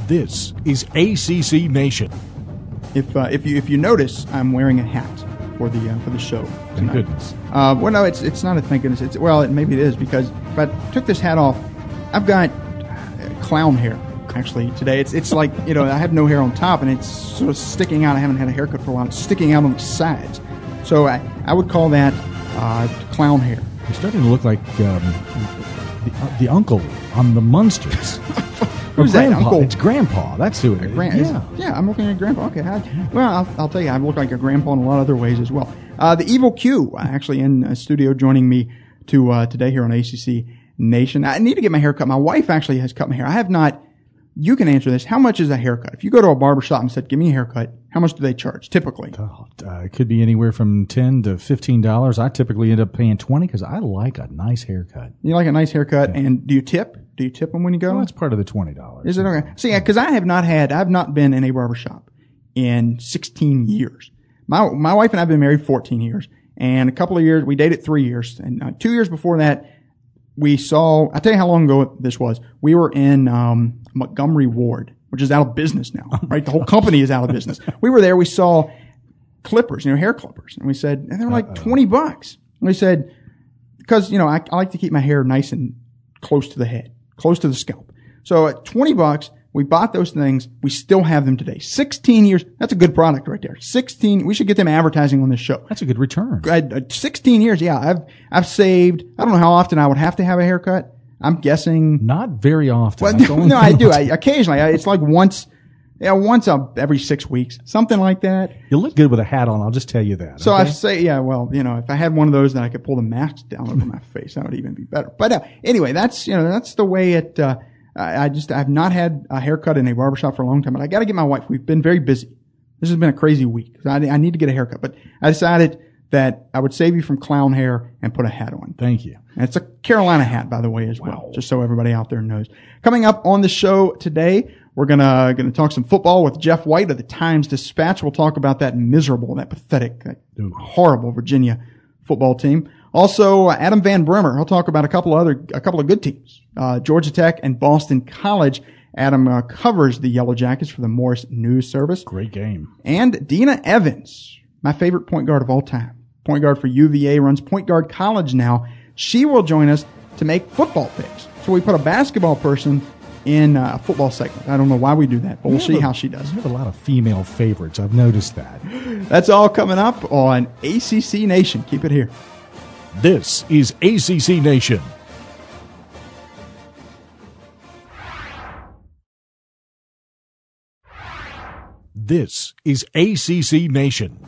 This is ACC Nation. If you notice, I'm wearing a hat for the show tonight. Thank goodness. Well, no, it's not a thank goodness. Maybe it is, because if I took this hat off, I've got clown hair actually today. It's like, I have no hair on top and it's sort of sticking out. I haven't had a haircut for a while. It's sticking out on the sides. So I would call that clown hair. You're starting to look like the uncle on the Munsters. Who's that, uncle? It's Grandpa. That's who it is. Yeah, I'm looking at Grandpa. Okay. I'll tell you, I look like a grandpa in a lot of other ways as well. The Evil Q, actually in studio joining me today here on ACC Nation. I need to get my hair cut. My wife actually has cut my hair. I have not. You can answer this. How much is a haircut? If you go to a barbershop and said, give me a haircut, how much do they charge typically? It could be anywhere from $10 to $15. I typically end up paying $20 because I like a nice haircut. You like a nice haircut, yeah. And do you tip? Do you tip them when you go? Well, that's part of the $20. Is it okay? See, yeah, because I've not been in a barbershop in 16 years. My wife and I have been married 14 years, and a couple of years, we dated 3 years, and 2 years before that, I'll tell you how long ago this was. We were in Montgomery Ward, which is out of business now, right? The whole company is out of business. We were there. We saw clippers, hair clippers. And we said, and they were like $20. And we said, because, I like to keep my hair nice and close to the head, close to the scalp. So at $20, we bought those things. We still have them today. 16 years. That's a good product right there. 16. We should get them advertising on this show. That's a good return. 16 years. Yeah. I've saved. I don't know how often I would have to have a haircut. I'm guessing not very often. Well, no, I do. Occasionally. It's like once every 6 weeks, something like that. You look good with a hat on. I'll just tell you that. So okay? I say, if I had one of those, then I could pull the mask down over my face. That would even be better. But anyway, that's the way it. I've not had a haircut in a barbershop for a long time, but I got to get my wife. We've been very busy. This has been a crazy week. I need to get a haircut, but I decided that I would save you from clown hair and put a hat on. Thank you. And it's a Carolina hat, by the way, as well, just so everybody out there knows. Coming up on the show today, we're gonna talk some football with Jeff White of the Times-Dispatch. We'll talk about that pathetic, horrible Virginia football team. Also, Adam Van Brimmer. He'll talk about a couple of good teams, Georgia Tech and Boston College. Adam covers the Yellow Jackets for the Morris News Service. Great game. And Dina Evans, my favorite point guard of all time. Point guard for UVA, runs Point Guard College now. She will join us to make football picks. So we put a basketball person in a football segment. I don't know why we do that, but we'll see how she does. You have a lot of female favorites. I've noticed that. That's all coming up on ACC Nation. Keep it here. This is ACC Nation. This is ACC Nation.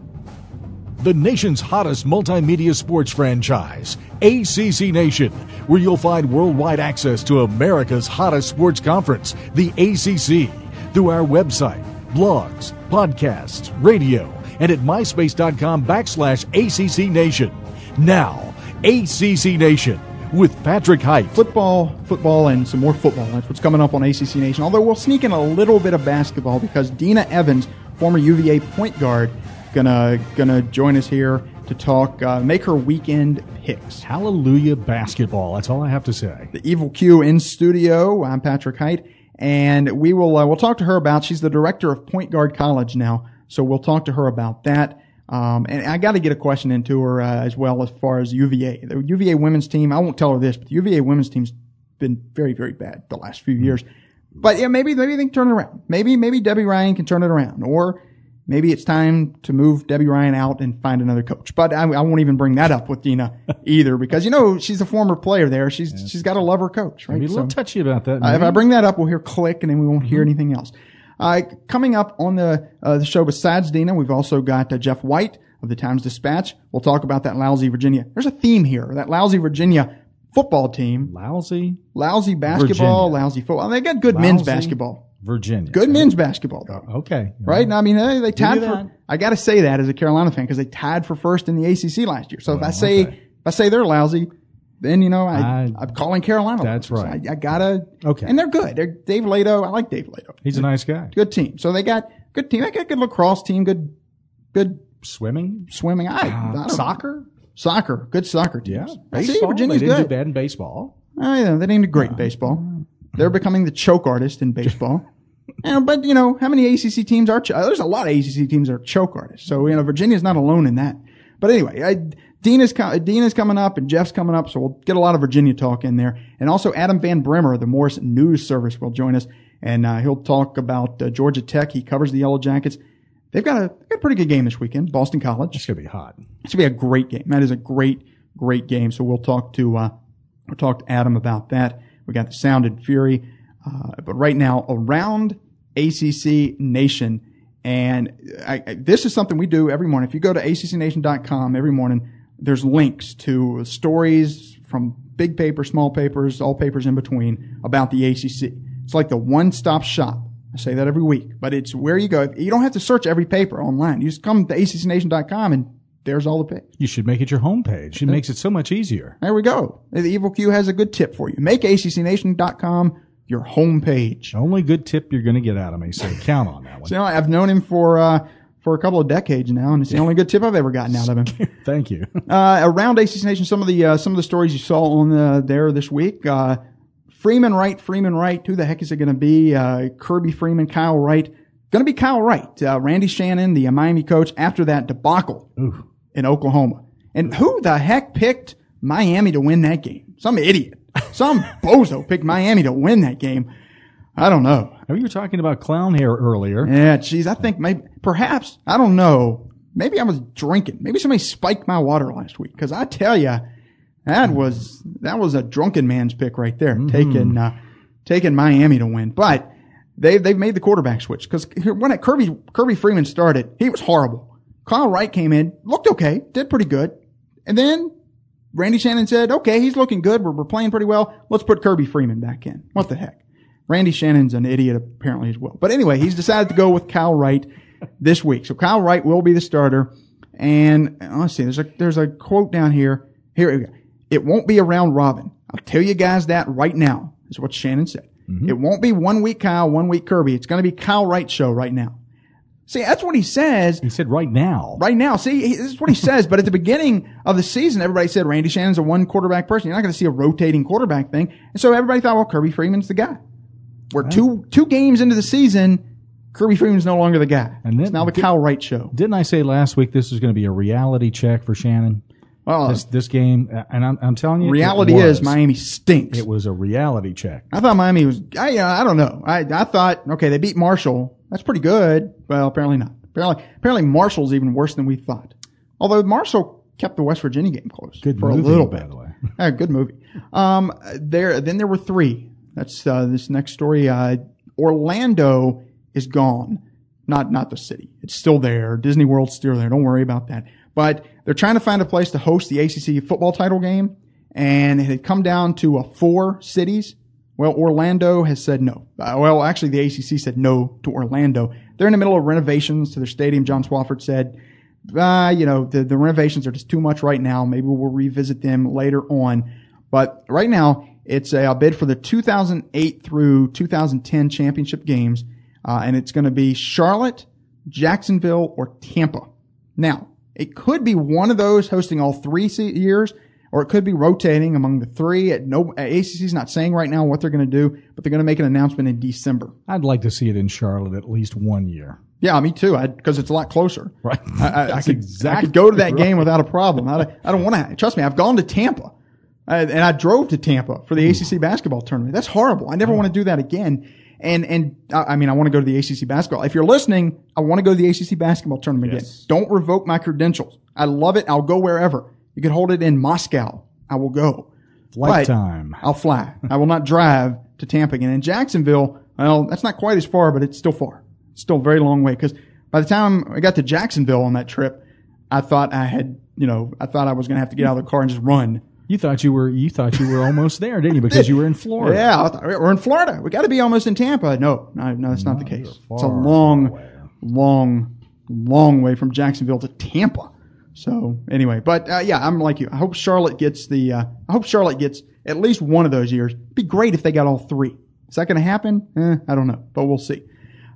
The nation's hottest multimedia sports franchise, ACC Nation, where you'll find worldwide access to America's hottest sports conference, the ACC, through our website, blogs, podcasts, radio, and at myspace.com/ACC Nation. Now, ACC Nation with Patrick Height. Football, and some more football. That's what's coming up on ACC Nation. Although we'll sneak in a little bit of basketball because Dina Evans, former UVA point guard, gonna join us here to talk, make her weekend picks. Hallelujah basketball. That's all I have to say. The Evil Q in studio. I'm Patrick Height, and we'll talk to her about. She's the director of Point Guard College now, so we'll talk to her about that. And I got to get a question into her as well as far as UVA. The UVA women's team. I won't tell her this, but the UVA women's team's been very, very bad the last few years. But yeah, maybe they can turn it around. Maybe Debbie Ryan can turn it around, or maybe it's time to move Debbie Ryan out and find another coach. But I won't even bring that up with Dina either because, she's a former player there. She's got to love her coach, right? Maybe a little touchy about that. If I bring that up, we'll hear click and then we won't hear anything else. Coming up on the show besides Dina, we've also got Jeff White of the Times-Dispatch. We'll talk about that lousy Virginia. There's a theme here. That lousy Virginia football team. Lousy basketball, Virginia. Lousy football. They got good men's basketball. Virginia. Good men's basketball, though. Okay. Right? I mean, they tied for, I got to say that as a Carolina fan because they tied for first in the ACC last year. So if I say they're lousy, then, I'm calling Carolina. That's right. So I gotta. Okay. And they're good. They're Dave Lato. I like Dave Lato. He's a nice guy. Good team. So they got good team. They got good lacrosse team. Good swimming. Soccer. Good soccer teams. Yeah. See, Virginia's they didn't good. do bad in baseball. Oh, yeah. They didn't do great in baseball. They're becoming the choke artist in baseball. But, how many ACC teams are, there's a lot of ACC teams that are choke artists. So, Virginia's not alone in that. But anyway, Dina's coming up and Jeff's coming up, so we'll get a lot of Virginia talk in there. And also Adam Van Brimmer of the Morris News Service will join us, and he'll talk about Georgia Tech. He covers the Yellow Jackets. They've got a pretty good game this weekend, Boston College. It's going to be hot. It's going to be a great game. That is a great game. So we'll talk to Adam about that. We got the Sound and Fury. But right now, around ACC Nation, and this is something we do every morning. If you go to accnation.com every morning, there's links to stories from big paper, small papers, all papers in between about the ACC. It's like the one-stop shop. I say that every week, but it's where you go. You don't have to search every paper online. You just come to accnation.com and there's all the pages. You should make it your homepage. It makes it so much easier. There we go. The Evil Q has a good tip for you. Make accnation.com your homepage. Only good tip you're going to get out of me, so count on that one. So I've known him for a couple of decades now, and it's the only good tip I've ever gotten out of him. Thank you. Around ACC Nation, some of the stories you saw on there this week. Freeman Wright. Who the heck is it going to be? Kirby Freeman, Kyle Wright. Going to be Kyle Wright. Randy Shannon, the Miami coach, after that debacle in Oklahoma. And who the heck picked Miami to win that game? Some idiot. Some bozo picked Miami to win that game. I don't know. You were talking about clown hair earlier. Yeah, geez, I think perhaps, I don't know. Maybe I was drinking. Maybe somebody spiked my water last week. Because I tell you, that was a drunken man's pick right there, taking Miami to win. But they've made the quarterback switch, because when Kirby Freeman started, he was horrible. Kyle Wright came in, looked okay, did pretty good, and then Randy Shannon said, "Okay, he's looking good. We're playing pretty well. Let's put Kirby Freeman back in." What the heck? Randy Shannon's an idiot apparently as well. But anyway, he's decided to go with Kyle Wright this week. So Kyle Wright will be the starter. And let's see, there's a quote down here. Here we go. It won't be a round robin. I'll tell you guys that right now, is what Shannon said. Mm-hmm. It won't be 1 week Kyle, 1 week Kirby. It's going to be Kyle Wright's show right now. See, that's what he says. He said right now. Right now. See, this is what he says. But at the beginning of the season, everybody said Randy Shannon's a one quarterback person. You're not going to see a rotating quarterback thing. And so everybody thought, well, Kirby Freeman's the guy. We're two games into the season, Kirby Freeman's no longer the guy. And it's now the Kyle Wright show. Didn't I say last week this is going to be a reality check for Shannon? Well, this game, and I'm telling you, reality is Miami stinks. It was a reality check. I thought Miami was. I don't know. I thought, okay, they beat Marshall. That's pretty good. Well, apparently not. Apparently Marshall's even worse than we thought. Although Marshall kept the West Virginia game close for a little bit. By the way, good movie. Then there were three. That's this next story. Orlando is gone. Not the city. It's still there. Disney World's still there. Don't worry about that. But they're trying to find a place to host the ACC football title game, and it had come down to 4 cities. Well, Orlando has said no. Actually, the ACC said no to Orlando. They're in the middle of renovations to their stadium. John Swofford said, the renovations are just too much right now. Maybe we'll revisit them later on. But right now, it's a bid for the 2008 through 2010 championship games, and it's going to be Charlotte, Jacksonville, or Tampa. Now, it could be one of those hosting all 3 years, or it could be rotating among the 3. ACC's not saying right now what they're going to do, but they're going to make an announcement in December. I'd like to see it in Charlotte at least 1 year. Yeah, me too, because it's a lot closer. Right. I could go to that game without a problem. I don't want to. Trust me, I've gone to Tampa, and I drove to Tampa for the ACC basketball tournament. That's horrible. I never want to do that again. And I want to go to the ACC basketball. If you're listening, I want to go to the ACC basketball tournament again. Don't revoke my credentials. I love it. I'll go wherever. You can hold it in Moscow. I will go. Lifetime. I'll fly. I will not drive to Tampa again. And Jacksonville, well, that's not quite as far, but it's still far. It's still a very long way, because by the time I got to Jacksonville on that trip, I thought I was going to have to get out of the car and just run. You thought you were almost there, didn't you? Because you were in Florida. Yeah, I thought, we're in Florida. We got to be almost in Tampa. No, that's not the case. It's a long way from Jacksonville to Tampa. So anyway, but I'm like you. I hope Charlotte gets at least one of those years. It'd be great if they got all 3. Is that going to happen? I don't know, but we'll see.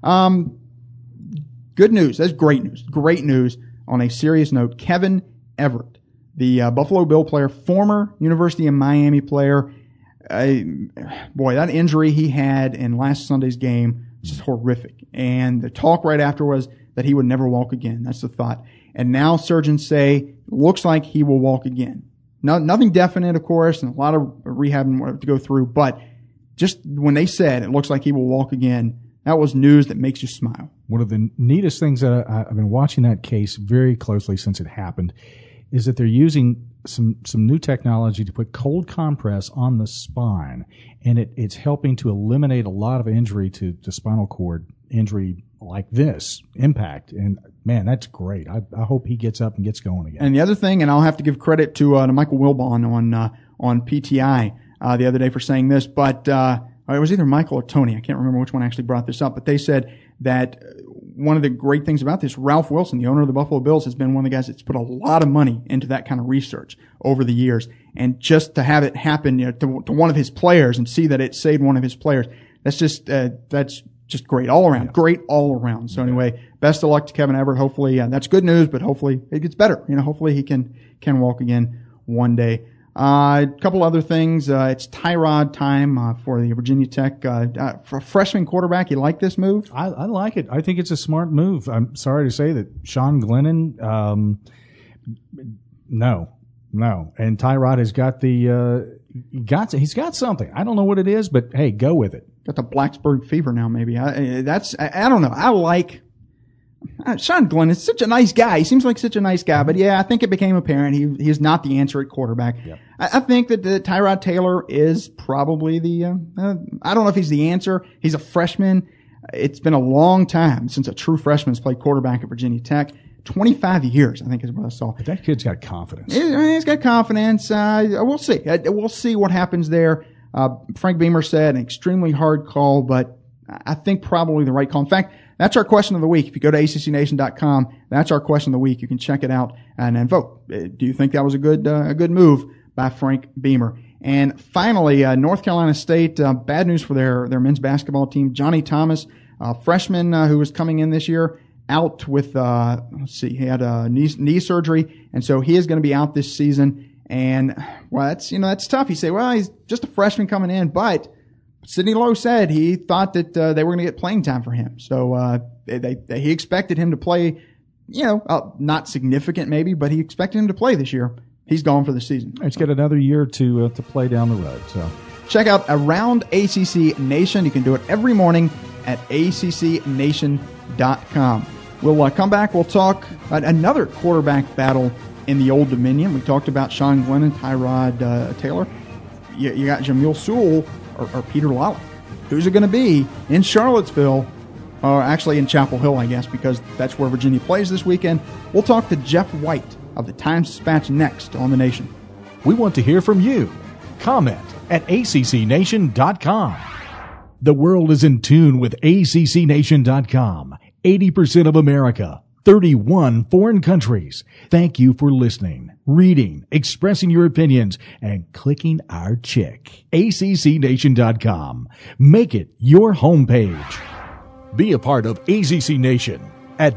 Good news. That's great news. Great news. On a serious note, Kevin Everett, the Buffalo Bill player, former University of Miami player. That injury he had in last Sunday's game just horrific. And the talk right after was that he would never walk again. That's the thought. And now surgeons say, looks like he will walk again. No, nothing definite, of course, and a lot of rehab to go through, but just when they said it looks like he will walk again, that was news that makes you smile. One of the neatest things that I've been watching that case very closely since it happened is that they're using some new technology to put cold compress on the spine, and it's helping to eliminate a lot of injury to spinal cord injury like this impact. And man, that's great. I hope he gets up and gets going again. And the other thing, and I'll have to give credit to Michael Wilbon on PTI the other day for saying this, but it was either Michael or Tony. I can't remember which one actually brought this up, but they said that one of the great things about this, Ralph Wilson, the owner of the Buffalo Bills, has been one of the guys that's put a lot of money into that kind of research over the years. And just to have it happen, to one of his players and see that it saved one of his players, that's just great all around. Yeah. Great all around. So anyway, best of luck to Kevin Everett. Hopefully, that's good news, but hopefully it gets better. Hopefully he can walk again one day. A couple other things. It's Tyrod time for the Virginia Tech for a freshman quarterback. You like this move? I like it. I think it's a smart move. I'm sorry to say that Sean Glennon, no. And Tyrod has got he's got something. I don't know what it is, but hey, go with it. Got the Blacksburg fever now, maybe. I don't know. I like Sean Glennon is such a nice guy. He seems like such a nice guy, but yeah, I think it became apparent he is not the answer at quarterback. Yep. I think that Tyrod Taylor is probably I don't know if he's the answer. He's a freshman. It's been a long time since a true freshman has played quarterback at Virginia Tech. 25 years, I think is what I saw. But that kid's got confidence. He's got confidence. We'll see. We'll see what happens there. Frank Beamer said an extremely hard call, but I think probably the right call. In fact, that's our question of the week. If you go to ACCNation.com, that's our question of the week. You can check it out and vote. Do you think that was a good move by Frank Beamer? And finally, North Carolina State, bad news for their men's basketball team. Johnny Thomas, freshman who was coming in this year, out with he had a knee surgery, and so he is going to be out this season. And well, that's tough. You say, well, he's just a freshman coming in, but Sidney Lowe said he thought that they were going to get playing time for him. So he expected him to play, not significant maybe, but he expected him to play this year. He's gone for the season. He's got another year to play down the road. So check out Around ACC Nation. You can do it every morning at ACCNation.com. We'll come back. We'll talk about another quarterback battle in the Old Dominion. We talked about Sean Glennon, Tyrod Taylor. You got Jamil Sewell or Peter Lally. Who's it going to be in Charlottesville? Or actually in Chapel Hill, I guess, because that's where Virginia plays this weekend. We'll talk to Jeff White of the Times-Dispatch next on The Nation. We want to hear from you. Comment at ACCNation.com. The world is in tune with ACCNation.com. 80% of America, 31 foreign countries. Thank you for listening, reading, expressing your opinions, and clicking our chick. ACCNation.com. Make it your homepage. Be a part of ACC Nation at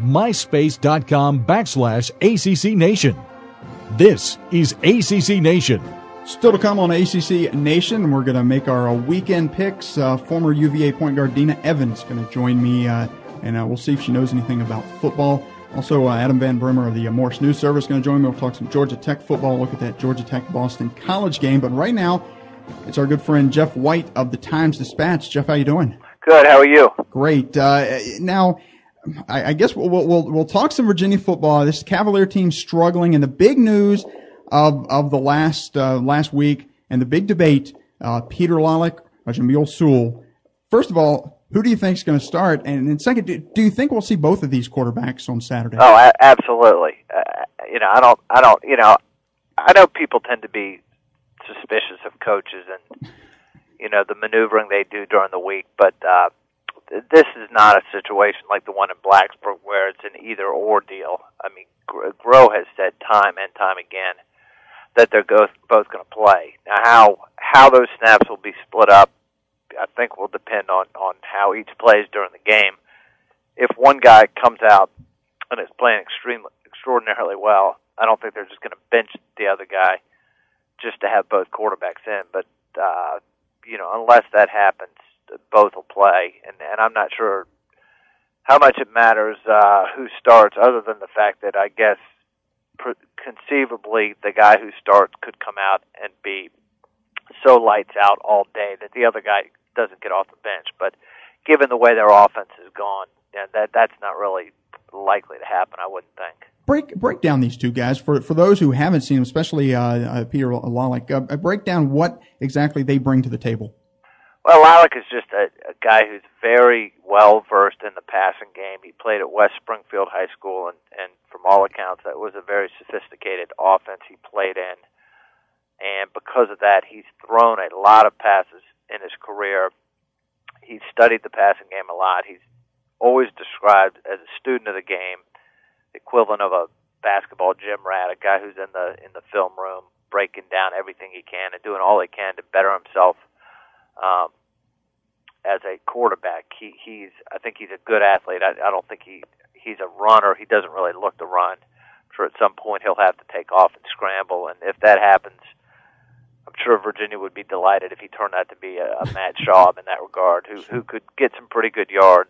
myspace.com/ACC Nation. This is ACC Nation. Still to come on ACC Nation, we're going to make our weekend picks. Former UVA point guard Dina Evans is going to join me, and we'll see if she knows anything about football. Also, Adam Van Brimmer of the Morris News Service is going to join me. We'll talk some Georgia Tech football, look at that Georgia Tech-Boston College game. But right now, it's our good friend Jeff White of the Times-Dispatch. Jeff, how you doing? Good. How are you? Great. Now, I guess we'll talk some Virginia football. This Cavalier team struggling, and the big news of the last week and the big debate, Peter Lalick or Jamil Sewell. First of all, who do you think is going to start? And then second, do you think we'll see both of these quarterbacks on Saturday? Oh, absolutely. I know people tend to be suspicious of coaches and, the maneuvering they do during the week, but this is not a situation like the one in Blacksburg where it's an either-or deal. I mean, Groh has said time and time again that they're both going to play. Now, how those snaps will be split up, I think will depend on how each plays during the game. If one guy comes out and is playing extraordinarily well, I don't think they're just going to bench the other guy just to have both quarterbacks in. But, unless that happens, both will play, and I'm not sure how much it matters who starts, other than the fact that I guess conceivably the guy who starts could come out and be so lights out all day that the other guy doesn't get off the bench. But given the way their offense has gone, that's not really likely to happen, I wouldn't think. Break down these two guys for those who haven't seen them, especially Peter Lalick. Break down what exactly they bring to the table. Well, Lalick is just a guy who's very well versed in the passing game. He played at West Springfield High School, and from all accounts, that was a very sophisticated offense he played in. And because of that, he's thrown a lot of passes in his career. He's studied the passing game a lot. He's always described as a student of the game, the equivalent of a basketball gym rat, a guy who's in the film room breaking down everything he can and doing all he can to better himself as a quarterback. I think he's a good athlete. I don't think he's a runner. He doesn't really look to run. I'm sure at some point he'll have to take off and scramble, and if that happens, I'm sure Virginia would be delighted if he turned out to be a Matt Schaub in that regard, who could get some pretty good yards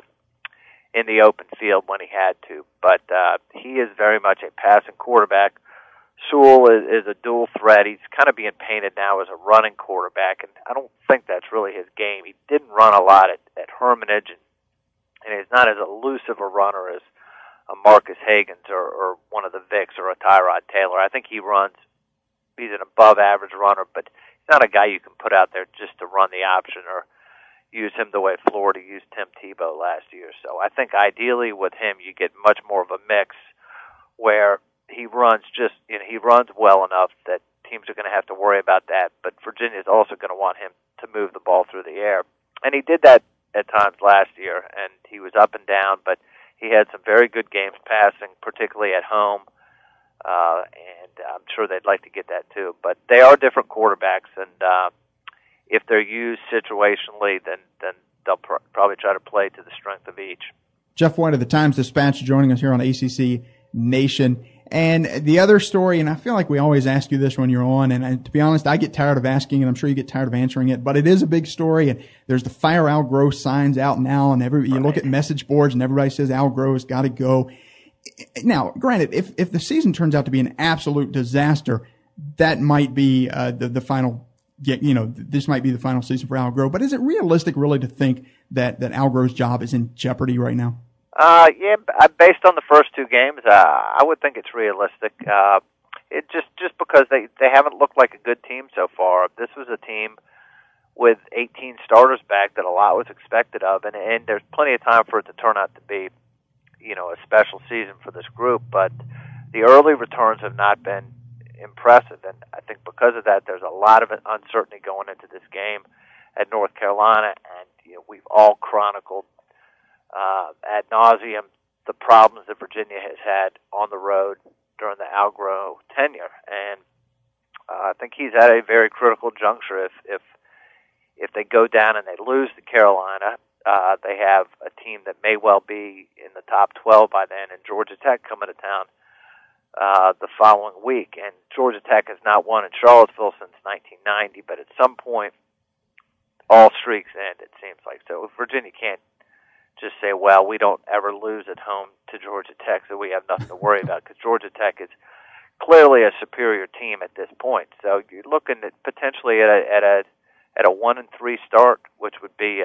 in the open field when he had to. But he is very much a passing quarterback. Sewell is a dual threat. He's kind of being painted now as a running quarterback, and I don't think that's really his game. He didn't run a lot at Hermitage, and he's not as elusive a runner as a Marcus Hagans or one of the Vicks or a Tyrod Taylor. I think he's an above-average runner, but he's not a guy you can put out there just to run the option or use him the way Florida used Tim Tebow last year. So I think ideally with him, you get much more of a mix where he runs he runs well enough that teams are going to have to worry about that, but Virginia's also going to want him to move the ball through the air. And he did that at times last year, and he was up and down, but he had some very good games passing, particularly at home. And I'm sure they'd like to get that too. But they are different quarterbacks, and if they're used situationally, then they'll probably try to play to the strength of each. Jeff White of the Times-Dispatch joining us here on ACC Nation. And the other story, and I feel like we always ask you this when you're on, and to be honest, I get tired of asking, and I'm sure you get tired of answering it, but it is a big story, and there's the Fire Al Gross signs out now, and you look at message boards, and everybody says Al Gross got to go. Now, granted, if the season turns out to be an absolute disaster, that might be the final. This might be the final season for Al Gross. But is it realistic, really, to think that Al Gross' job is in jeopardy right now? Yeah, based on the first two games, I would think it's realistic. It just because they haven't looked like a good team so far. This was a team with 18 starters back that a lot was expected of, and there's plenty of time for it to turn out to be, a special season for this group. But the early returns have not been impressive, and I think because of that, there's a lot of uncertainty going into this game at North Carolina, and we've all chronicled ad nauseum the problems that Virginia has had on the road during the Al Gross tenure, and I think he's at a very critical juncture. If they go down and they lose to Carolina, they have a team that may well be in the top 12 by then, and Georgia Tech coming to town the following week. And Georgia Tech has not won in Charlottesville since 1990, but at some point, all streaks end, it seems like. So if Virginia can't just say, well, we don't ever lose at home to Georgia Tech, so we have nothing to worry about, because Georgia Tech is clearly a superior team at this point. So you're looking at potentially at a 1-3 start, which would be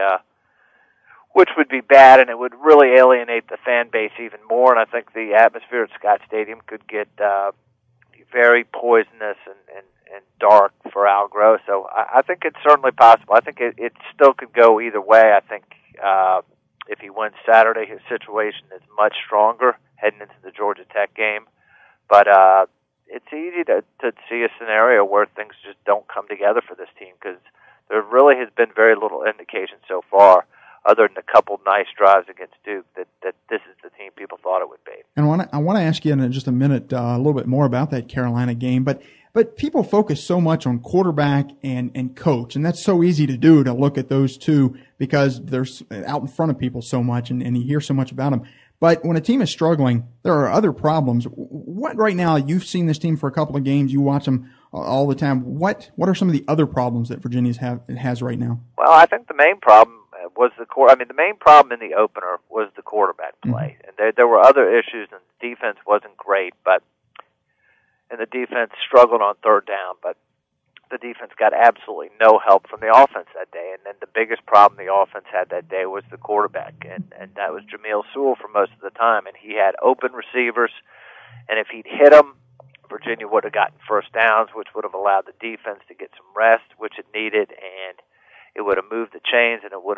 bad, and it would really alienate the fan base even more. And I think the atmosphere at Scott Stadium could get very poisonous and dark for Al Gross. So I think it's certainly possible. I think it still could go either way. I think if he wins Saturday, his situation is much stronger heading into the Georgia Tech game. But it's easy to see a scenario where things just don't come together for this team, because there really has been very little indication so far, other than a couple nice drives against Duke, that this is the team people thought it would be. And I want to ask you in just a minute a little bit more about that Carolina game, but people focus so much on quarterback and coach, and that's so easy to do, to look at those two because they're out in front of people so much, and you hear so much about them. But when a team is struggling, there are other problems. What right now, you've seen this team for a couple of games, you watch them all the time. What are some of the other problems that Virginia has right now? Well, I think the main problem was the main problem in the opener was the quarterback play. Mm-hmm. And there were other issues, and the defense wasn't great, and the defense struggled on third down, but the defense got absolutely no help from the offense that day. And then the biggest problem the offense had that day was the quarterback, and that was Jamil Sewell for most of the time. And he had open receivers, and if he'd hit them, Virginia would have gotten first downs, which would have allowed the defense to get some rest, which it needed, and it would have moved the chains, and it would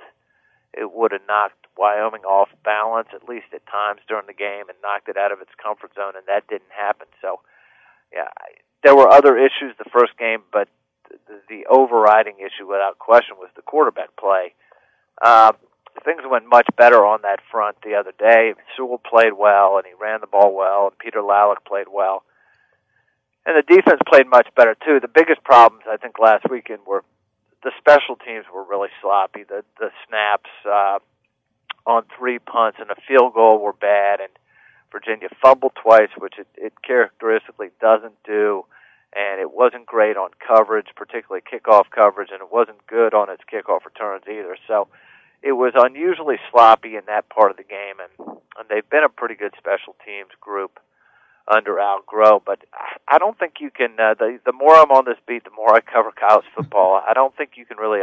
have knocked Wyoming off balance, at least at times during the game, and knocked it out of its comfort zone, and that didn't happen. So, yeah, there were other issues the first game, but the overriding issue, without question, was the quarterback play. Things went much better on that front the other day. Sewell played well, and he ran the ball well, and Peter Lalek played well. And the defense played much better, too. The biggest problems, I think, last weekend were the special teams were really sloppy. The snaps on 3 punts and a field goal were bad, and Virginia fumbled twice, which it characteristically doesn't do, and it wasn't great on coverage, particularly kickoff coverage, and it wasn't good on its kickoff returns either. So it was unusually sloppy in that part of the game, and they've been a pretty good special teams group under Al Groh, but I don't think you can, the more I'm on this beat, the more I cover college football, I don't think you can really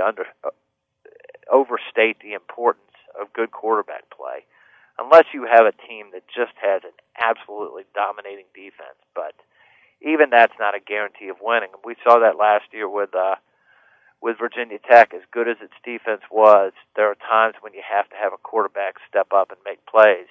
overstate the importance of good quarterback play, unless you have a team that just has an absolutely dominating defense. But even that's not a guarantee of winning. We saw that last year with Virginia Tech. As good as its defense was, there are times when you have to have a quarterback step up and make plays,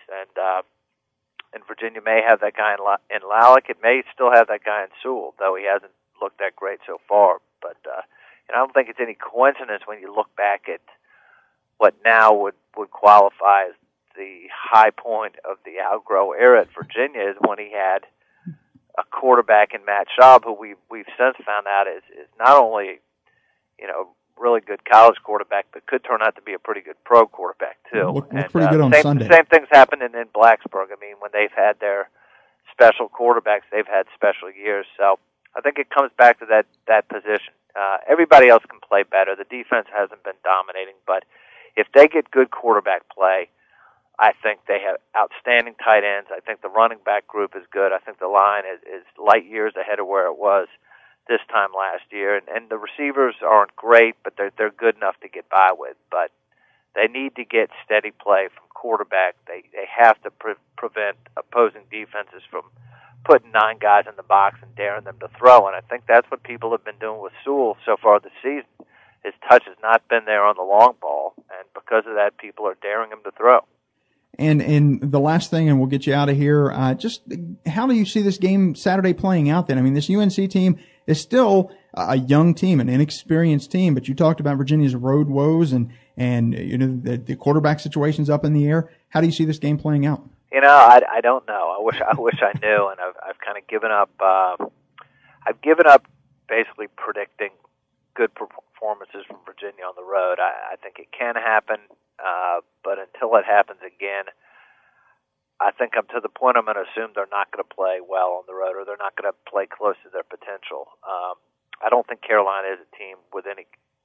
and Virginia may have that guy in Lalek. It may still have that guy in Sewell, though he hasn't looked that great so far. But I don't think it's any coincidence when you look back at what now would qualify as the high point of the Al Groh era at Virginia is when he had a quarterback in Matt Schaub, who we've since found out is not only really good college quarterback, but could turn out to be a pretty good pro quarterback too. Looked pretty good on Sunday. Same things happened in Blacksburg. I mean, when they've had their special quarterbacks, they've had special years. So I think it comes back to that position. Everybody else can play better. The defense hasn't been dominating, but if they get good quarterback play, I think they have outstanding tight ends. I think the running back group is good. I think the line is light years ahead of where it was this time last year, and the receivers aren't great, but they're good enough to get by with. But they need to get steady play from quarterback. They have to prevent opposing defenses from putting 9 guys in the box and daring them to throw. And I think that's what people have been doing with Sewell so far this season. His touch has not been there on the long ball, and because of that, people are daring him to throw. And the last thing, and we'll get you out of here, just how do you see this game Saturday playing out then? I mean, this UNC team is still a young team, an inexperienced team, but you talked about Virginia's road woes and the quarterback situation's up in the air. How do you see this game playing out? I don't know. I wish I knew, and I've kind of given up. I've given up basically predicting good performances from Virginia on the road. I think it can happen, but until it happens again, I think I'm to the point I'm going to assume they're not going to play well on the road, or they're not going to play close to their potential. I don't think Carolina is a team with any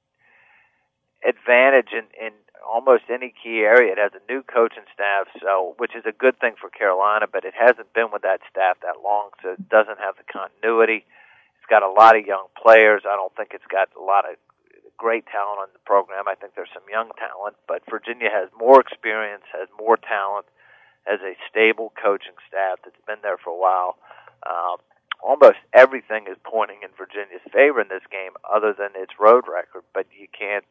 advantage in almost any key area. It has a new coaching staff, which is a good thing for Carolina, but it hasn't been with that staff that long, so it doesn't have the continuity. It's got a lot of young players. I don't think it's got a lot of great talent on the program. I think there's some young talent, but Virginia has more experience, has more talent, has a stable coaching staff that's been there for a while. Almost everything is pointing in Virginia's favor in this game, other than its road record. But you can't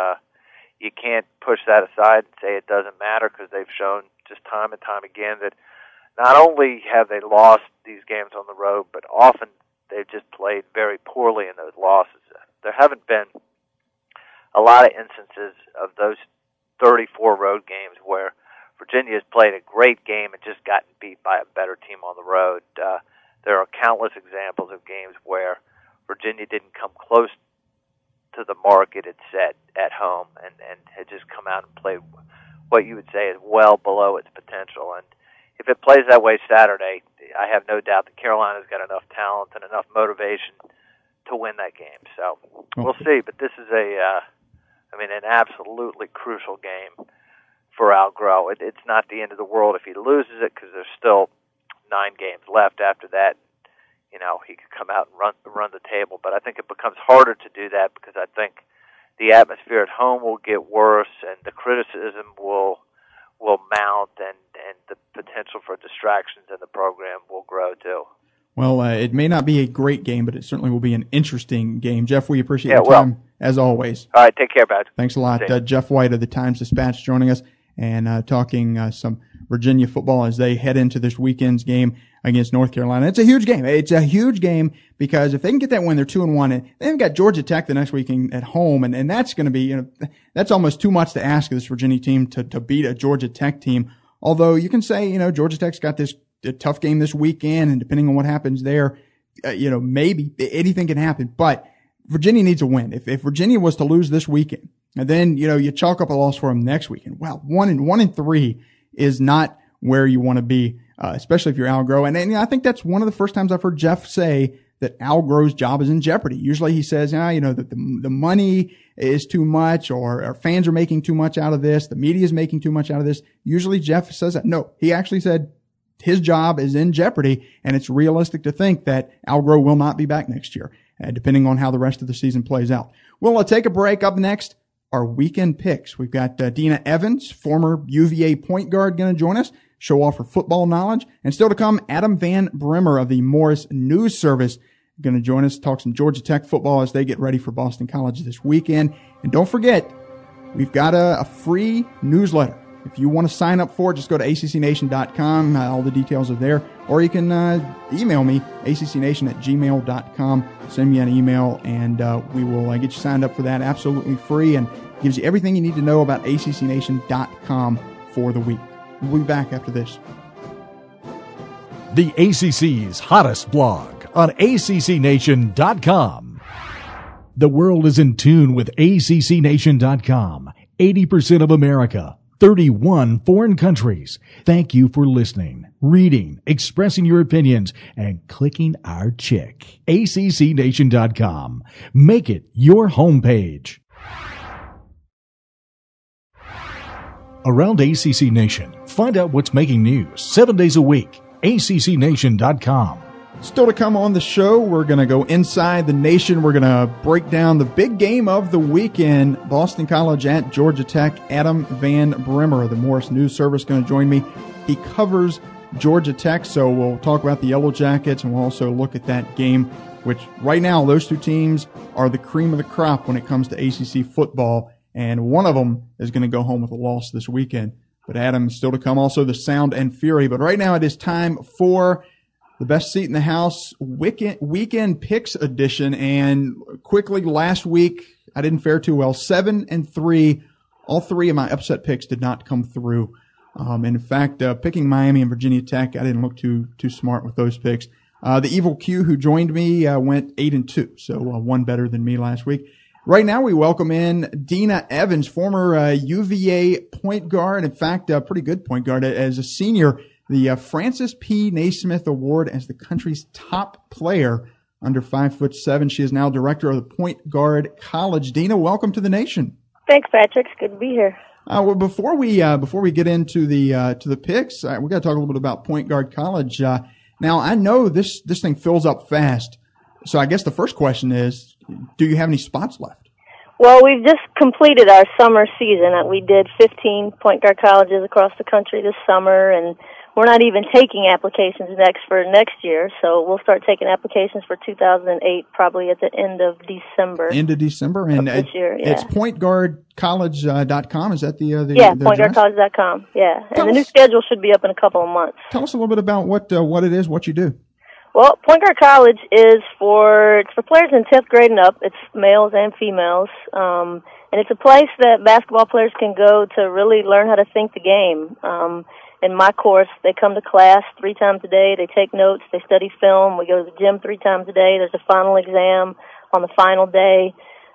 push that aside and say it doesn't matter, because they've shown just time and time again that not only have they lost these games on the road, but often they've just played very poorly in those losses. There haven't been a lot of instances of those 34 road games where Virginia has played a great game and just gotten beat by a better team on the road. There are countless examples of games where Virginia didn't come close to the mark it had set at home and had just come out and played what you would say is well below its potential. And if it plays that way Saturday, I have no doubt that Carolina's got enough talent and enough motivation to win that game. So we'll see. But this is an absolutely crucial game for Al Groh. It's not the end of the world if he loses it, because there's still 9 games left after that. He could come out and run the table. But I think it becomes harder to do that because I think the atmosphere at home will get worse, and the criticism will mount, and the potential for distractions in the program will grow too. Well, it may not be a great game, but it certainly will be an interesting game. Jeff, we appreciate your time, as always. All right, take care, bud. Thanks a lot. Jeff White of the Times-Dispatch joining us and talking some Virginia football as they head into this weekend's game against North Carolina. It's a huge game. It's a huge game because if they can get that win, they're 2-1, and they've got Georgia Tech the next weekend at home, and that's going to be, that's almost too much to ask of this Virginia team to beat a Georgia Tech team. Although you can say, Georgia Tech's got this a tough game this weekend, and depending on what happens there, maybe anything can happen. But Virginia needs a win. If Virginia was to lose this weekend, and then you chalk up a loss for them next weekend, well, 1-3 is not where you want to be, especially if you're Al Groh. And I think that's one of the first times I've heard Jeff say that Al Groh's job is in jeopardy. Usually he says, that the money is too much, or fans are making too much out of this, the media is making too much out of this. Usually Jeff says that. No, he actually said his job is in jeopardy, and it's realistic to think that Al Groh will not be back next year, depending on how the rest of the season plays out. We'll take a break. Up next, our weekend picks. We've got Dina Evans, former UVA point guard, going to join us, show off her football knowledge. And still to come, Adam Van Brimmer of the Morris News Service going to join us, talk some Georgia Tech football as they get ready for Boston College this weekend. And don't forget, we've got a free newsletter. If you want to sign up for it, just go to accnation.com. All the details are there. Or you can email me, accnation@gmail.com. Send me an email, and we will get you signed up for that absolutely free, and gives you everything you need to know about accnation.com for the week. We'll be back after this. The ACC's hottest blog on accnation.com. The world is in tune with accnation.com. 80% of America. 31 foreign countries. Thank you for listening, reading, expressing your opinions, and clicking our chick. accnation.com. Make it your homepage. Around ACC Nation, find out what's making news 7 days a week. accnation.com. Still to come on the show, we're going to go inside the nation. We're going to break down the big game of the weekend, Boston College at Georgia Tech. Adam Van Brimmer of the Morris News Service going to join me. He covers Georgia Tech, so we'll talk about the Yellow Jackets, and we'll also look at that game, which right now those two teams are the cream of the crop when it comes to ACC football, and one of them is going to go home with a loss this weekend. But Adam, still to come, also the Sound and Fury. But right now it is time for the best seat in the house weekend picks edition. And quickly, last week I didn't fare too well. 7-3. All three of my upset picks did not come through. In fact, picking Miami and Virginia Tech, I didn't look too smart with those picks. The Evil Q, who joined me, went 8-2, so one better than me last week. Right now, we welcome in Dina Evans, former UVA point guard. In fact, a pretty good point guard as a senior. The Francis P. Naismith Award as the country's top player under 5'7". She is now director of the Point Guard College. Dina, welcome to the nation. Thanks, Patrick. It's good to be here. Well, before we get into the picks, we got to talk a little bit about Point Guard College. Now, I know this thing fills up fast, so I guess the first question is, do you have any spots left? Well, we've just completed our summer season. We did 15 Point Guard colleges across the country this summer, and we're not even taking applications for next year, so we'll start taking applications for 2008 probably at the end of December. End of December? And this year, yeah. It's pointguardcollege.com. Is that the yeah, pointguardcollege.com, yeah. And the new schedule should be up in a couple of months. Tell us a little bit about what it is, what you do. Well, Point Guard College is for players in 10th grade and up. It's males and females. And it's a place that basketball players can go to really learn how to think the game. In my course, they come to class 3 times a day. They take notes. They study film. We go to the gym 3 times a day. There's a final exam on the final day.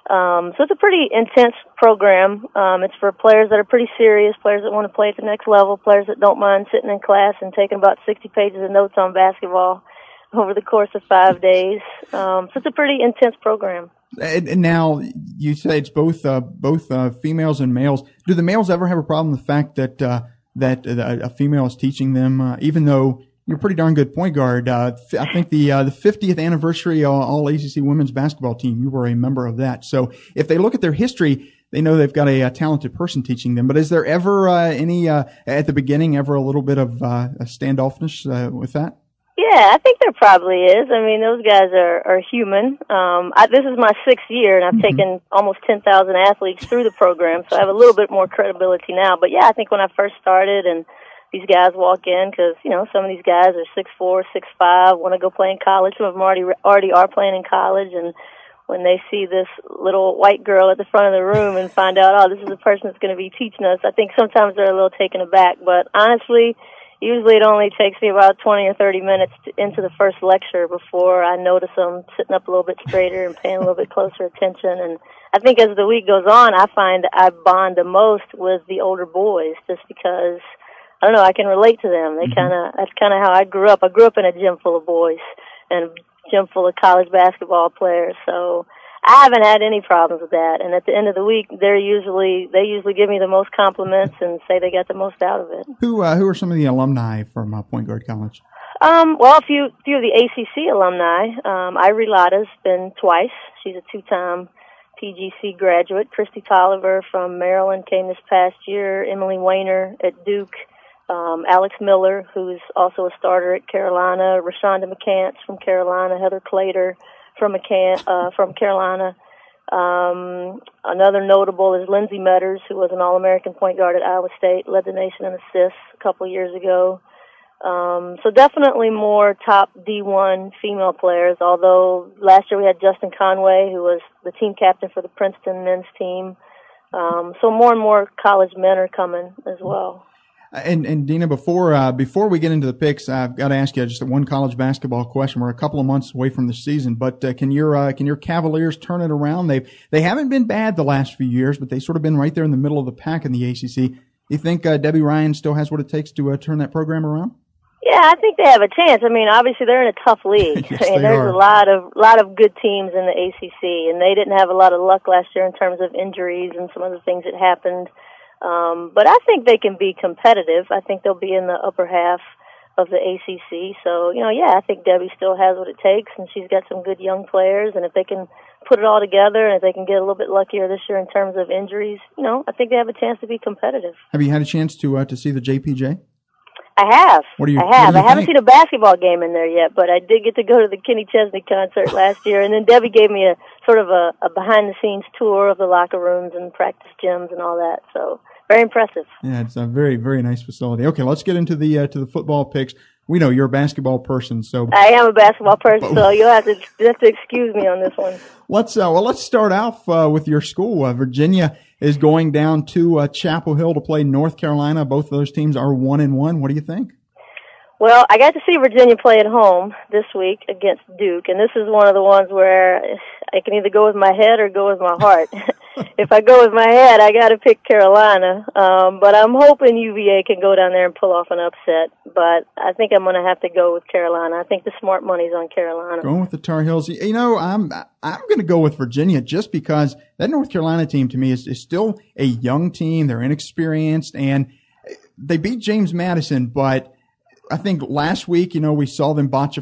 So it's a pretty intense program. It's for players that are pretty serious, players that want to play at the next level, players that don't mind sitting in class and taking about 60 pages of notes on basketball. over the course of 5 days. So it's a pretty intense program. And now you say it's both females and males. Do the males ever have a problem with the fact that a female is teaching them, even though you're a pretty darn good point guard? I think the 50th anniversary All ACC women's basketball team, you were a member of that. So if they look at their history, they know they've got a talented person teaching them. But is there ever any at the beginning ever a little bit of a standoffness with that? Yeah, I think there probably is. I mean, those guys are human. This is my 6th year, and I've taken almost 10,000 athletes through the program, so I have a little bit more credibility now. But yeah, I think when I first started and these guys walk in, because, you know, some of these guys are 6'4", 6'5", want to go play in college. Some of them already are playing in college, and when they see this little white girl at the front of the room and find out, oh, this is the person that's going to be teaching us, I think sometimes they're a little taken aback. But honestly, usually it only takes me about 20 or 30 minutes into the first lecture before I notice them sitting up a little bit straighter and paying a little bit closer attention. And I think as the week goes on, I find I bond the most with the older boys just because, I don't know, I can relate to them. That's kind of how I grew up. I grew up in a gym full of boys and a gym full of college basketball players. So I haven't had any problems with that. And at the end of the week, they usually give me the most compliments and say they got the most out of it. Who are some of the alumni from Point Guard College? Well, a few of the ACC alumni. Ivory Lotta's been twice. She's a 2-time PGC graduate. Christy Tolliver from Maryland came this past year. Emily Weiner at Duke. Alex Miller, who's also a starter at Carolina. Rashonda McCants from Carolina. Heather Clater from Carolina. Another notable is Lindsay Metters, who was an All-American point guard at Iowa State, led the nation in assists a couple of years ago. So definitely more top D1 female players, although last year we had Justin Conway, who was the team captain for the Princeton men's team. So more and more college men are coming as well. And Dina, before we get into the picks, I've got to ask you just one college basketball question. We're a couple of months away from the season, but can your Cavaliers turn it around? They haven't been bad the last few years, but they've sort of been right there in the middle of the pack in the ACC. You think Debbie Ryan still has what it takes to turn that program around? Yeah, I think they have a chance. I mean, obviously they're in a tough league. Yes, I mean, there's a lot of good teams in the ACC, and they didn't have a lot of luck last year in terms of injuries and some of the things that happened. But I think they can be competitive. I think they'll be in the upper half of the ACC. So, yeah, I think Debbie still has what it takes, and she's got some good young players. And if they can put it all together, and if they can get a little bit luckier this year in terms of injuries, I think they have a chance to be competitive. Have you had a chance to see the JPJ? I have. I haven't think? seen a basketball game in there yet, but I did get to go to the Kenny Chesney concert last year, and then Debbie gave me a sort of a behind-the-scenes tour of the locker rooms and practice gyms and all that. So very impressive. Yeah, it's a very, very nice facility. Okay, let's get into the football picks. We know you're a basketball person, so I am a basketball person, so you'll have to excuse me on this one. Let's start off with your school. Virginia is going down to Chapel Hill to play North Carolina. Both of those teams are 1-1. What do you think? Well, I got to see Virginia play at home this week against Duke, and this is one of the ones where I can either go with my head or go with my heart. If I go with my head, I got to pick Carolina, but I'm hoping UVA can go down there and pull off an upset. But I think I'm going to have to go with Carolina. I think the smart money's on Carolina. Going with the Tar Heels. I'm going to go with Virginia just because that North Carolina team to me is still a young team. They're inexperienced, and they beat James Madison, but I think last week, we saw them botch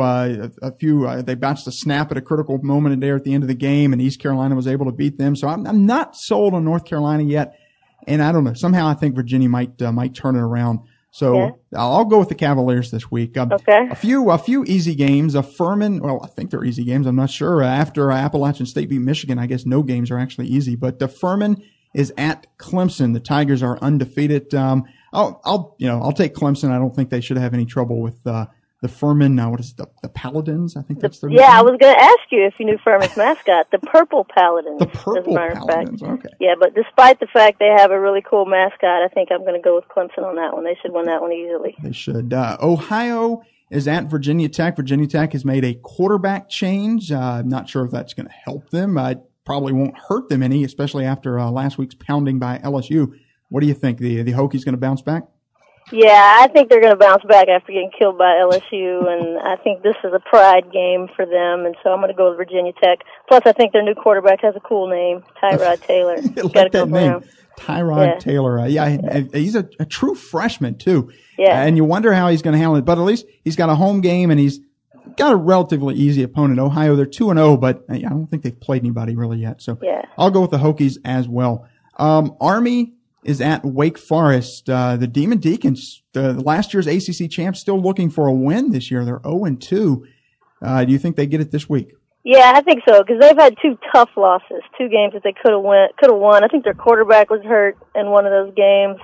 they botched a snap at a critical moment there at the end of the game, and East Carolina was able to beat them. So I'm not sold on North Carolina yet, and I don't know. Somehow I think Virginia might turn it around. So yeah. I'll go with the Cavaliers this week. Okay. A few easy games. Furman, well, I think they're easy games. I'm not sure. After Appalachian State beat Michigan, I guess no games are actually easy. But Furman is at Clemson. The Tigers are undefeated. I'll take Clemson. I don't think they should have any trouble with the Furman. What is it, the Paladins? I think that's their name. I was going to ask you if you knew Furman's mascot, the Purple Paladins. The Purple Paladins. Okay. Yeah, but despite the fact they have a really cool mascot, I think I'm going to go with Clemson on that one. They should win that one easily. They should. Ohio is at Virginia Tech. Virginia Tech has made a quarterback change. I'm not sure if that's going to help them. Probably won't hurt them any, especially after last week's pounding by LSU. What do you think? The Hokies going to bounce back? Yeah, I think they're going to bounce back after getting killed by LSU, and I think this is a pride game for them, and so I'm going to go with Virginia Tech. Plus, I think their new quarterback has a cool name, Tyrod Taylor. I like that name, Tyrod Taylor. He's a true freshman, too. Yeah. And you wonder how he's going to handle it, but at least he's got a home game, and he's got a relatively easy opponent. Ohio, they're 2-0, but I don't think they've played anybody really yet, so I'll go with the Hokies as well. Army is at Wake Forest. The Demon Deacons, the last year's ACC champs, still looking for a win this year. They're 0-2. Do you think they get it this week? Yeah, I think so, because they've had two tough losses, two games that they could have won. I think their quarterback was hurt in one of those games.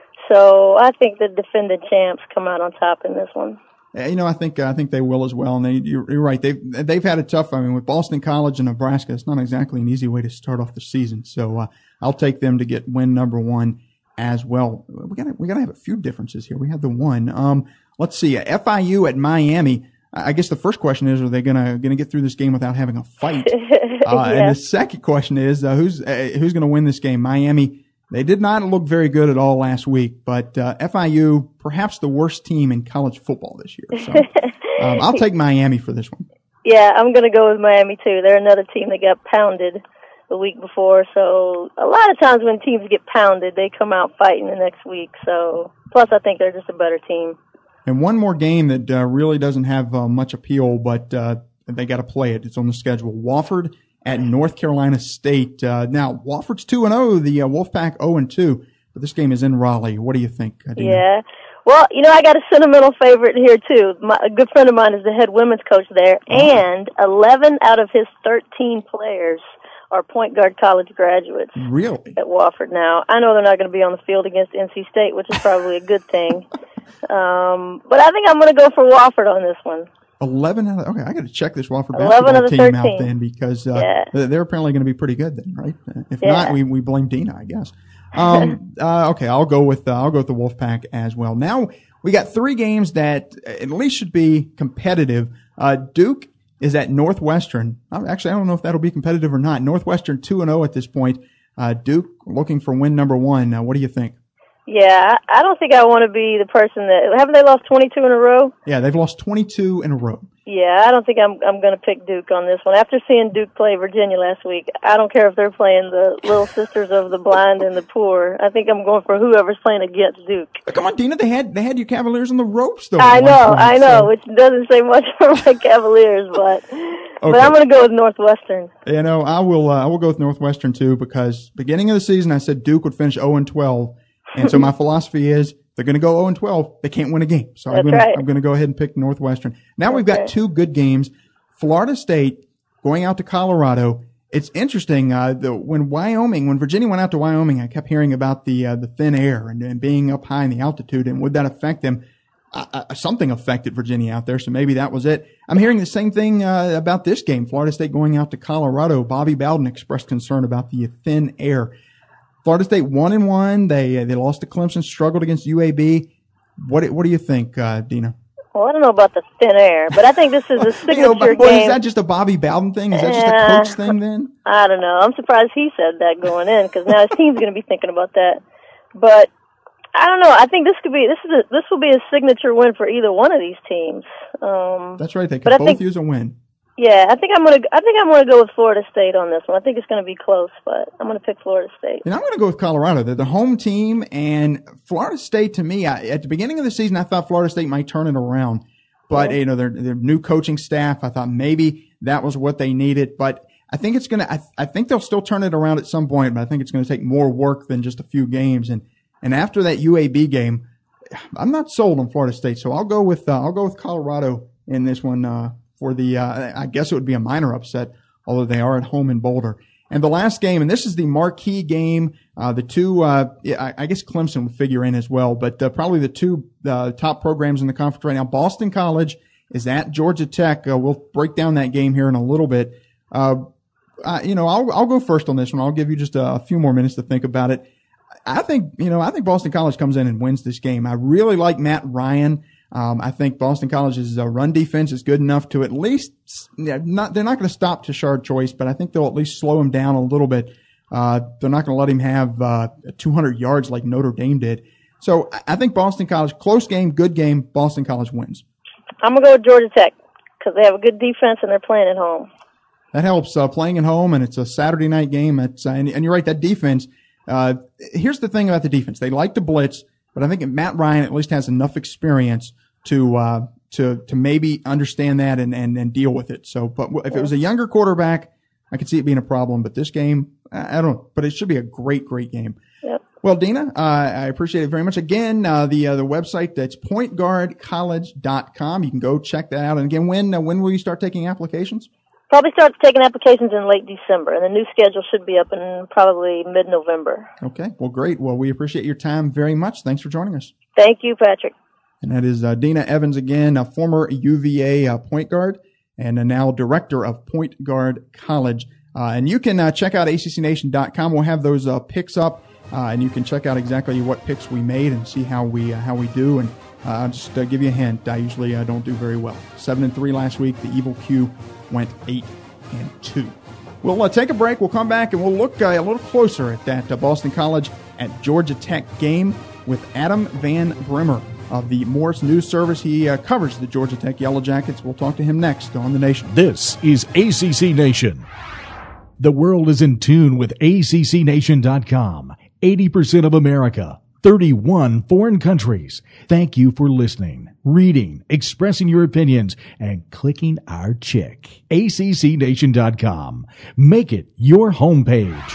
So I think the defending champs come out on top in this one. I think they will as well. And you're right. They've had it tough. I mean, with Boston College and Nebraska, it's not exactly an easy way to start off the season. So I'll take them to get win number one as well. We gotta have a few differences here. We have the one. Let's see. FIU at Miami. I guess the first question is, are they gonna get through this game without having a fight? And the second question is, who's gonna win this game? Miami. They did not look very good at all last week, but FIU, perhaps the worst team in college football this year. So I'll take Miami for this one. Yeah, I'm going to go with Miami, too. They're another team that got pounded the week before. So a lot of times when teams get pounded, they come out fighting the next week. So plus, I think they're just a better team. And one more game that really doesn't have much appeal, but they got to play it. It's on the schedule. Wofford at North Carolina State. Now, Wofford's 2-0, the Wolfpack 0-2, but this game is in Raleigh. What do you think, Dina? Yeah. Well, I got a sentimental favorite here, too. A good friend of mine is the head women's coach there, and 11 out of his 13 players are point guard college graduates. Really? At Wofford now. I know they're not going to be on the field against NC State, which is probably a good thing. But I think I'm going to go for Wofford on this one. 11 out of, okay, I got to check this Wofford basketball team 13. out then, because they're apparently going to be pretty good then, right? If not, we blame Dina, I guess. Okay, I'll go with the Wolfpack as well. Now we got three games that at least should be competitive. Duke is at Northwestern. Actually, I don't know if that'll be competitive or not. Northwestern 2-0 at this point. Duke looking for win number one. What do you think? Yeah, I don't think I want to be the person that, haven't they lost 22 in a row? Yeah, they've lost 22 in a row. Yeah, I don't think I'm going to pick Duke on this one. After seeing Duke play Virginia last week, I don't care if they're playing the Little Sisters of the Blind and the Poor. I think I'm going for whoever's playing against Duke. Come on, Dina, they had you Cavaliers on the ropes, though. I know, which doesn't say much for my Cavaliers, but I'm going to go with Northwestern. I will go with Northwestern too, because beginning of the season I said Duke would finish 0-12, and so my philosophy is, they're going to go 0-12. They can't win a game. So I'm going to go ahead and pick Northwestern. Now we've got two good games. Florida State going out to Colorado. It's interesting. When Virginia went out to Wyoming, I kept hearing about the thin air and being up high in the altitude, and would that affect them? Something affected Virginia out there, so maybe that was it. I'm hearing the same thing about this game. Florida State going out to Colorado. Bobby Bowden expressed concern about the thin air. Florida State 1-1. They lost to Clemson, struggled against UAB. What do you think, Dina? Well, I don't know about the thin air, but I think this is a signature game. Is that just a Bobby Bowden thing? Is that just a coach thing then? I don't know. I'm surprised he said that going in, because now his team's going to be thinking about that. But I don't know. I think this will be a signature win for either one of these teams. That's right. They could both use a win. Yeah, I think I'm gonna go with Florida State on this one. I think it's gonna be close, but I'm gonna pick Florida State. And I'm gonna go with Colorado. They're the home team, and Florida State, to me, at the beginning of the season, I thought Florida State might turn it around. But their new coaching staff, I thought maybe that was what they needed. But I think it's I think they'll still turn it around at some point. But I think it's gonna take more work than just a few games. And after that UAB game, I'm not sold on Florida State, so I'll go with Colorado in this one. For the, I guess it would be a minor upset, although they are at home in Boulder. And the last game, and this is the marquee game, the two, I guess Clemson would figure in as well, but probably the two top programs in the conference right now. Boston College is at Georgia Tech. We'll break down that game here in a little bit. I'll go first on this one. I'll give you just a few more minutes to think about it. I think Boston College comes in and wins this game. I really like Matt Ryan. I think Boston College's run defense is good enough to at least they're not going to stop Tashard Choice, but I think they'll at least slow him down a little bit. They're not going to let him have 200 yards like Notre Dame did. So I think Boston College, close game, good game, Boston College wins. I'm going to go with Georgia Tech because they have a good defense and they're playing at home. That helps, playing at home, and it's a Saturday night game. And you're right, that defense, here's the thing about the defense. They like to blitz, but I think Matt Ryan at least has enough experience to maybe understand that and deal with it. So, but if it was a younger quarterback, I could see it being a problem. But this game, I don't know, but it should be a great game. Yep. Well, Dina, I appreciate it very much. Again, the website, that's pointguardcollege.com. You can go check that out. And again, when will you start taking applications? Probably start taking applications in late December, and the new schedule should be up in probably mid-November. Okay. Well, great. Well, we appreciate your time very much. Thanks for joining us. Thank you, Patrick. And that is Dina Evans again, a former UVA point guard and now director of Point Guard College. And you can check out ACCNation.com. We'll have those picks up, and you can check out exactly what picks we made and see how we do. And I'll just give you a hint. I usually don't do very well. 7-3 last week. The Evil Q went 8-2. We'll take a break. We'll come back and we'll look a little closer at that Boston College at Georgia Tech game with Adam Van Brimmer of the Morris News Service. He covers the Georgia Tech Yellow Jackets. We'll talk to him next on The Nation. This is ACC Nation. The world is in tune with ACCNation.com. 80% of America. 31 foreign countries. Thank you for listening, reading, expressing your opinions, and clicking our chick. ACCNation.com. Make it your homepage.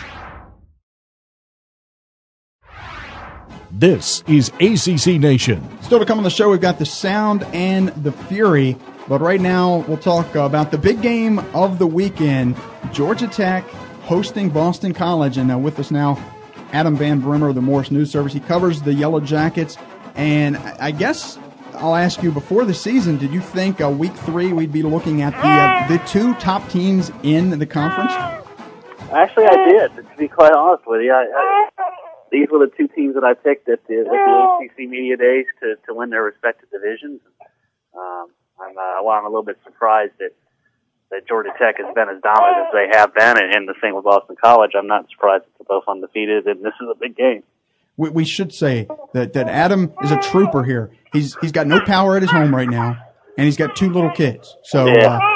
This is ACC Nation. Still to come on the show, we've got the Sound and the Fury. But right now, we'll talk about the big game of the weekend. Georgia Tech hosting Boston College. And with us now, Adam Van Brimmer of the Morris News Service. He covers the Yellow Jackets. And I guess I'll ask you, before the season, did you think week 3 we'd be looking at the two top teams in the conference? Actually, I did, to be quite honest with you. These were the two teams that I picked at the ACC Media Days to win their respective divisions. I'm a little bit surprised that Georgia Tech has been as dominant as they have been, and the same with Boston College. I'm not surprised that they're both undefeated, and this is a big game. We should say that Adam is a trooper here. He's got no power at his home right now, and he's got 2 little kids. So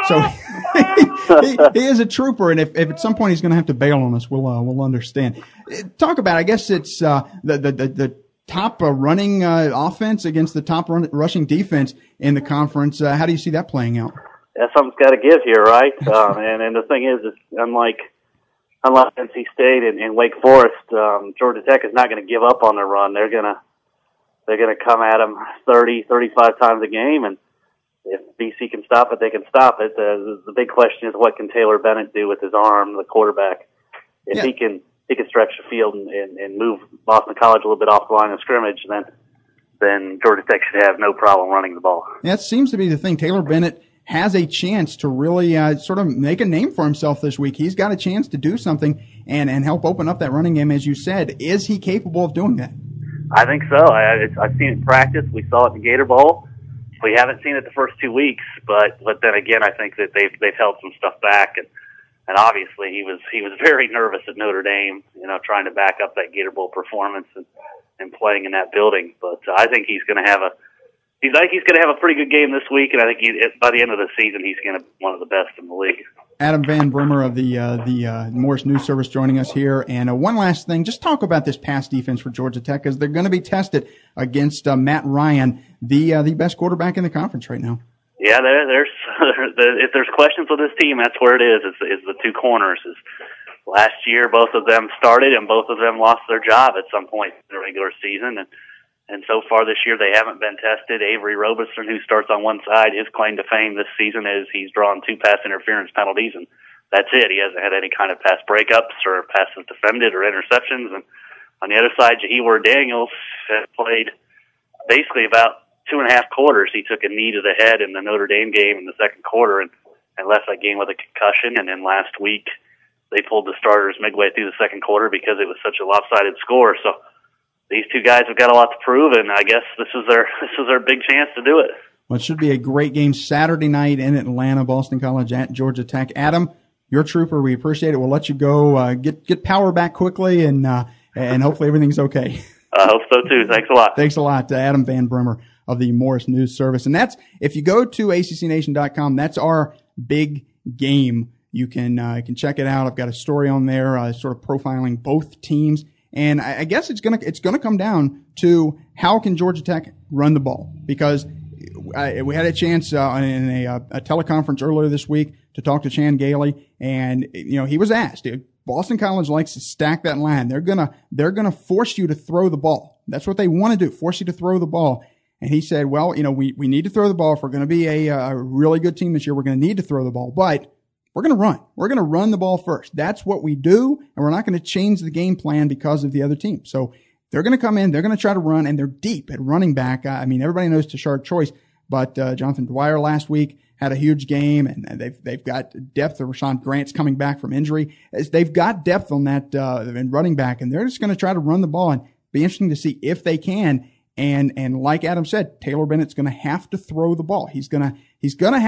he is a trooper, and if at some point he's going to have to bail on us, we'll understand. Talk about, I guess it's the top running offense against the top rushing defense in the conference. How do you see that playing out? Yeah, something's got to give here, right? And the thing is unlike NC State and Wake Forest, Georgia Tech is not going to give up on their run. They're going to come at them 30, 35 times a game, and if BC can stop it, they can stop it. The big question is, what can Taylor Bennett do with his arm, the quarterback? If he can stretch the field and move Boston College a little bit off the line of scrimmage, then Georgia Tech should have no problem running the ball. That seems to be the thing. Taylor Bennett has a chance to really sort of make a name for himself this week. He's got a chance to do something and help open up that running game, as you said. Is he capable of doing that? I think so. I've seen it in practice. We saw it in the Gator Bowl. We haven't seen it the first 2 weeks, but then again, I think that they've held some stuff back, and obviously he was very nervous at Notre Dame, trying to back up that Gator Bowl performance and playing in that building. But I think he's going to have a pretty good game this week, and I think by the end of the season he's going to be one of the best in the league. Adam Van Brimmer of the Morris News Service joining us here. And one last thing, just talk about this pass defense for Georgia Tech, because they're going to be tested against Matt Ryan, the best quarterback in the conference right now. Yeah, if there's questions with this team, that's where it is. Is the 2 corners. Last year, both of them started, and both of them lost their job at some point in the regular season. And so far this year, they haven't been tested. Avery Roberson, who starts on one side, his claim to fame this season is he's drawn 2 pass interference penalties, and that's it. He hasn't had any kind of pass breakups or passes defended or interceptions. And on the other side, Jahi Ward-Daniels has played basically about 2.5 quarters. He took a knee to the head in the Notre Dame game in the second quarter and left that game with a concussion. And then last week, they pulled the starters midway through the second quarter because it was such a lopsided score. So these 2 guys have got a lot to prove, and I guess this is their big chance to do it. Well, it should be a great game Saturday night in Atlanta, Boston College at Georgia Tech. Adam, you're a trooper. We appreciate it. We'll let you go get power back quickly, and hopefully everything's okay. I hope so too. Thanks a lot. Thanks a lot to Adam Van Brimmer of the Morris News Service. And that's, if you go to ACCNation.com, that's our big game. You can check it out. I've got a story on there, sort of profiling both teams. And I guess it's gonna come down to how can Georgia Tech run the ball, because we had a chance in a teleconference earlier this week to talk to Chan Gailey, and he was asked, Boston College likes to stack that line. They're gonna force you to throw the ball. That's what they want to do, force you to throw the ball. And he said, well, we need to throw the ball. If we're going to be a really good team this year, we're going to need to throw the ball, but we're going to run. We're going to run the ball first. That's what we do, and we're not going to change the game plan because of the other team. So they're going to come in, they're going to try to run, and they're deep at running back. I mean, everybody knows Tashard Choice, but Jonathan Dwyer last week had a huge game, and they've got depth. Rashawn Grant's coming back from injury. They've got depth on that in running back, and they're just going to try to run the ball, and be interesting to see if they can. And like Adam said, Taylor Bennett's going to have to throw the ball. He's going to have